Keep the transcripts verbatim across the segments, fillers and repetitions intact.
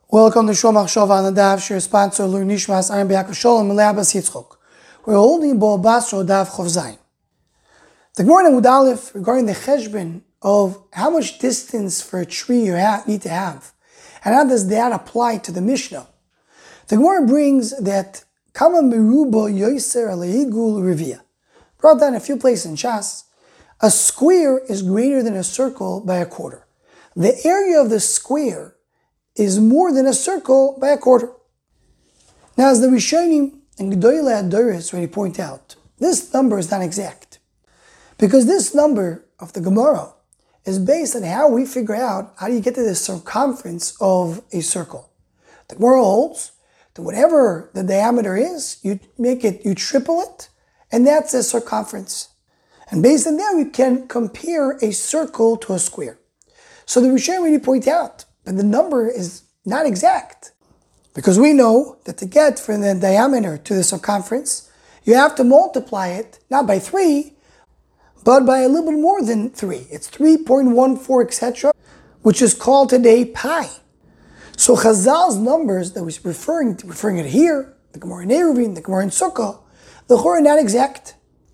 Welcome to Shomach Shova on the Daf, your sponsor, Lur Nishmas, Aram B'Yakov Sholem, Melabas Yitzchok. We're holding Bo Basro Daf Chov Zayin. The Gemara in Amud Aleph regarding the cheshbon of how much distance for a tree you have, need to have, and how does that apply to the Mishnah. The Gemara brings that Kama Meruba Yoser Aleigul Revia. Brought down a few places in Shas. A square is greater than a circle by a quarter. The area of the square is more than a circle by a quarter. Now, as the Rishonim and Gedoylei Adoros already point out, this number is not exact, because this number of the Gemara is based on how we figure out how do you get to the circumference of a circle. The Gemara holds that whatever the diameter is, you make it, you triple it, and that's the circumference. And based on that, we can compare a circle to a square. So the Rishonim already point out but the number is not exact, because we know that to get from the diameter to the circumference, you have to multiply it not by three, but by a little bit more than three. It's three point one four, et cetera, which is called today pi. So Chazal's numbers that we're referring to, referring it here, the Gemara in Eruvin, the Gemara in Sukkah, the Chor are not exact.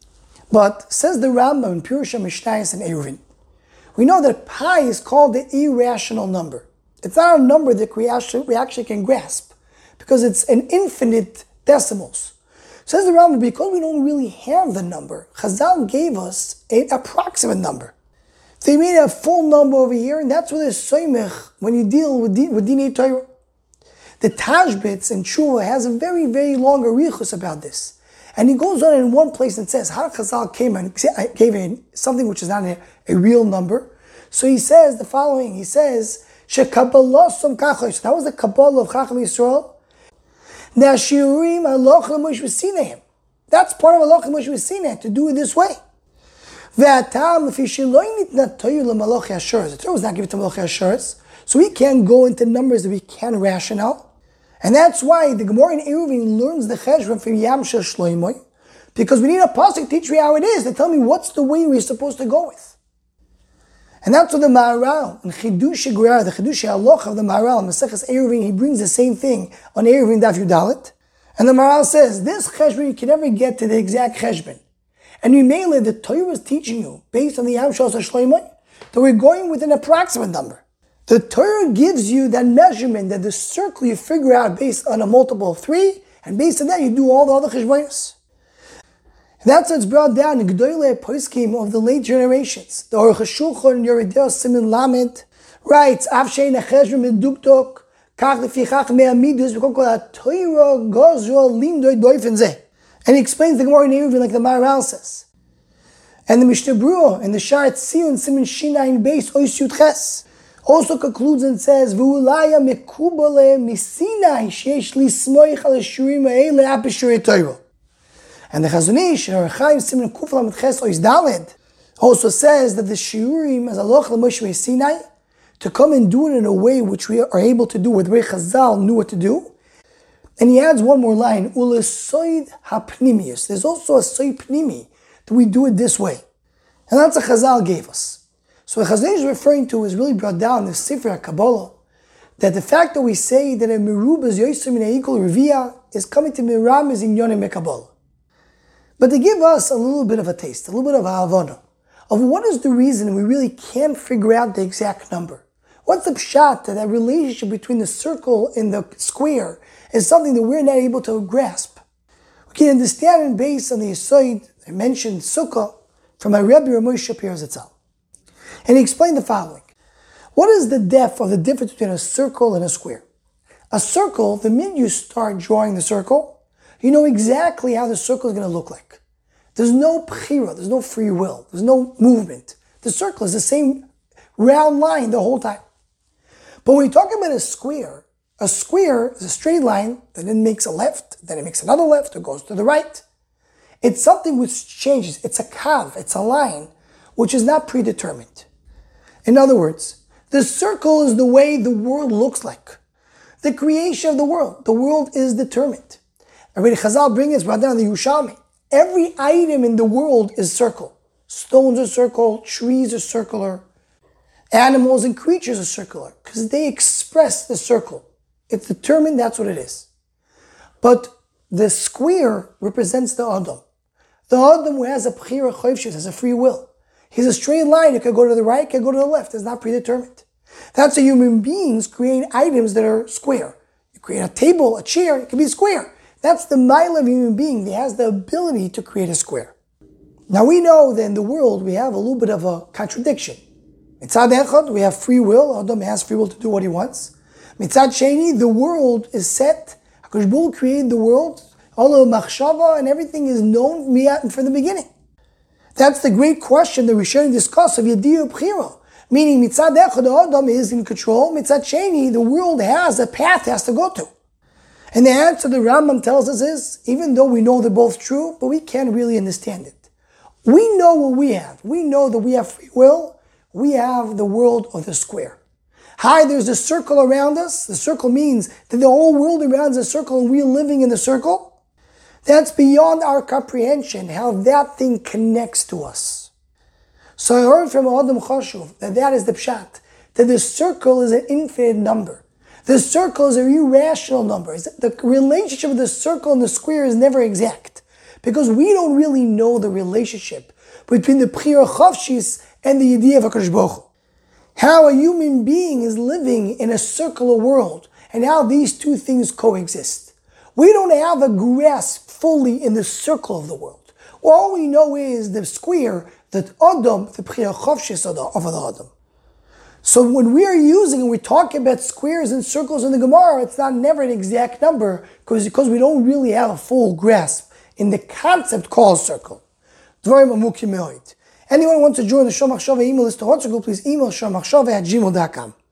But says the Rambam in Pirush Mishnayos and Eruvin, we know that pi is called the irrational number. It's not a number that we actually, we actually can grasp, because it's an infinite decimals. Says the Rambam, because we don't really have the number, Chazal gave us an approximate number. They made a full number over here, and that's what is soymech when you deal with, with Dinei Torah. The Tashbitz in Tshuva has a very, very long arichus about this. And he goes on in one place and says, how Chazal came and gave a, something which is not a, a real number. So he says the following, he says, Shekabbalah som kachosh. So that was the Kabbalah of Chacham Yisrael. Nashiurim aloch l'mosh v'sinehim. That's part of aloch l'mosh v'sineh, to do it this way. Ve'atam l'fi sheloy nitna toyu l'maloch yashuras. The Torah was not given to Maloch Yashuras, so we can't go into numbers that we can rational. And that's why the Gemara in Eruvin learns the cheshbon from Yam Shel Shloimoy, because we need a pasuk to teach me how it is, to tell me what's the way we're supposed to go with. And that's what the Maharal, and Chidush Gurar, the Chidush Haloch of the Maharal, Maseches Eruvin, he brings the same thing on Eruvin Daf Yudalet. And the Maharal says, this cheshbon, you can never get to the exact cheshbon. And Yimele, the Torah is teaching you, based on the Yam Shel Shloimoy, that we're going with an approximate number. The Torah gives you that measurement, that the circle you figure out based on a multiple of three, and based on that you do all the other cheshbonos. That's what's brought down in Gedoylei Poskim of the late generations. The Aruch HaShulchan Yoreh De'ah Siman Lamed writes, Av she'ein hacheshbon medukdok, kach lefi chachmei hamidus, v'kol kol ha'Torah gozro limdoi doifen zeh. And he explains the Gemara in Eruvin like the Maharal says. And the Mishnah Berurah in the Sha'ar Tzion Siman Shinayin Beis Ois Yud Ches also concludes and says, V'ulaya mekubale misinai sheyesh lismoich al hashurim ha'ele apeshurei Torah. And the Chazon Ish, or Chaim Siman Kuf Lamed Ches Ois Daled, also says that the shiurim as aloch l'Moshe Sinai, to come and do it in a way which we are able to do, with the way Chazal knew what to do. And he adds one more line, Ulesoid hapnimius. There's also a soid pnimi, that we do it this way. And that's what Chazal gave us. So what Chazon Ish is referring to is really brought down in the Sefer HaKabbalah, that the fact that we say that a merub is yoser min ha'ikol revia is coming to miram is in yonim mekabbalah. But to give us a little bit of a taste, a little bit of a havana, of what is the reason we really can't figure out the exact number. What's the pshat that that relationship between the circle and the square is something that we're not able to grasp? We can understand it based on the Yesod, I mentioned Sukkah, from my Rebbe Ramosh Shapiro Zatzal. And he explained the following. What is the depth of the difference between a circle and a square? A circle, the minute you start drawing the circle, you know exactly how the circle is going to look like. There's no bchira, there's no free will, there's no movement. The circle is the same round line the whole time. But when we talk about a square, a square is a straight line that then makes a left, then it makes another left, or goes to the right. It's something which changes. It's a kav, it's a line, which is not predetermined. In other words, the circle is the way the world looks like. The creation of the world, the world is determined. Rabbi Chazal brings us brought down the Yerushalmi. Every item in the world is circle. Stones are circle, trees are circular, animals and creatures are circular, because they express the circle. It's determined, that's what it is. But the square represents the Adam. The Adam who has a Bechira Chofshis, has a free will. He's a straight line. It could go to the right, it could go to the left. It's not predetermined. That's how human beings create items that are square. You create a table, a chair, it can be square. That's the mile of a human being. He has the ability to create a square. Now we know that in the world we have a little bit of a contradiction. Mitzad Echad, we have free will. Adam has free will to do what he wants. Mitzad Sheni, the world is set. HaKadosh Baruch Hu created the world. All of machshava and everything is known from the beginning. That's the great question that we should discuss of Yediyah Bechira. Meaning, Mitzad Echad, the Adam is in control. Mitzad Sheni, the world has a path it has to go to. And the answer the Rambam tells us is, even though we know they're both true, but we can't really understand it. We know what we have. We know that we have free will. We have the world of the square. Hi, there's a circle around us. The circle means that the whole world around is a circle and we're living in the circle. That's beyond our comprehension, how that thing connects to us. So I heard from Adam Chashuv that that is the pshat, that the circle is an infinite number. The circle is a irrational number. The relationship of the circle and the square is never exact, because we don't really know the relationship between the Bechira Chofshis and the Yediyah of HaKadosh Baruch Hu. How a human being is living in a circular world, and how these two things coexist. We don't have a grasp fully in the circle of the world. All we know is the square, that Adam, the Bechira Chofshis of the Adam. So when we are using and we're talking about squares and circles in the Gemara, it's not never an exact number, because, because we don't really have a full grasp in the concept called circle. Dvarim amukim me'od. Anyone who wants to join the Shomachshava email list to Hotzer Group, please email shomachshava at gmail dot com.